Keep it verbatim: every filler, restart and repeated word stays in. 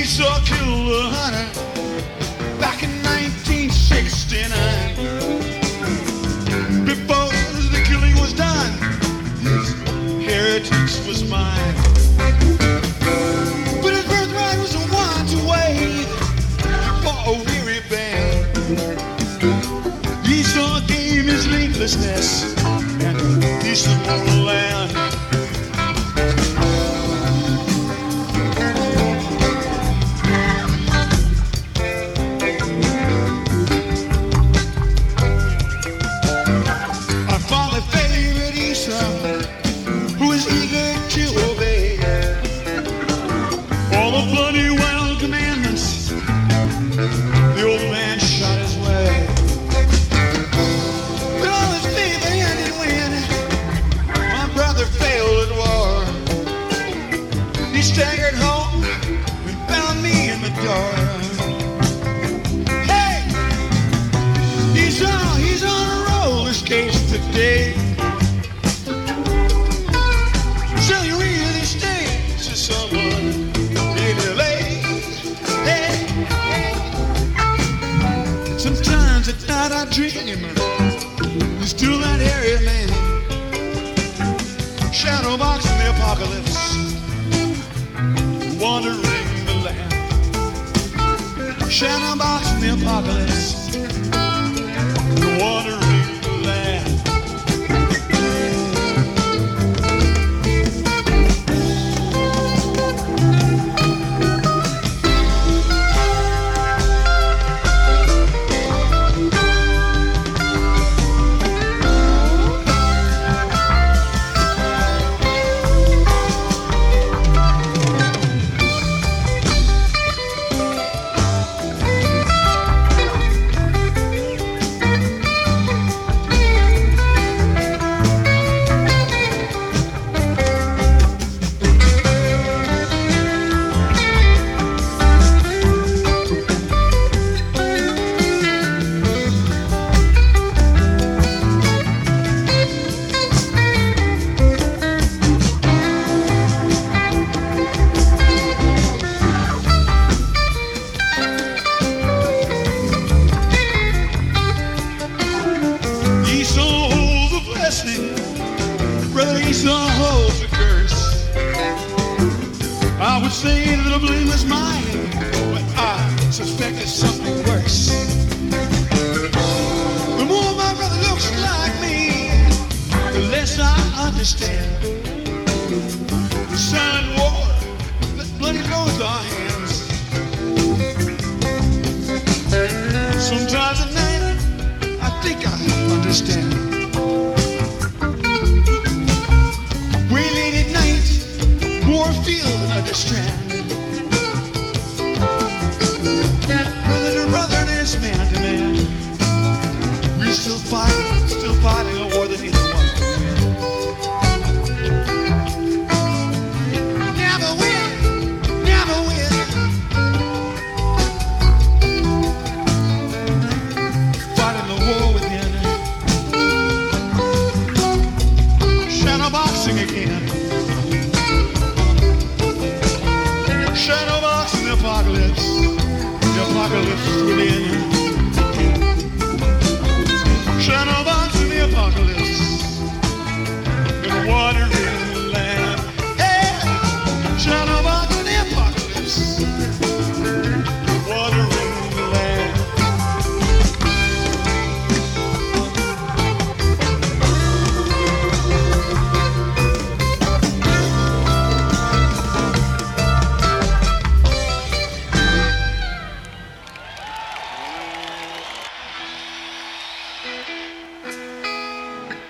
Esau killed a hunter back in nineteen sixty-nine. Before the killing was done, his heritage was mine. But his birthright was the one to wait for a weary band. Esau gave his leaflessness and a decent little land. Staggered home and found me in the door. Hey, he's on, he's on a roller skate today. So you really stay to someone really late. Hey, hey. Sometimes at night I dream there's still that area man, shadow box in the apocalypse, wandering the land. Shadow box in the apocalypse, wandering the land. Brother Esau holds the curse. I would say that the blame is mine, but I suspect it's something worse. The more my brother looks like me, the less I understand. The silent war that bloody goes our hands. Sometimes at night I think I understand. Field another strand. Brother to brother and it's man to man. We're still fighting, still fighting a war that neither one can win. Never win, never win. Fighting the war within. Shadow boxing again. Shadow box in the apocalypse, the apocalypse within.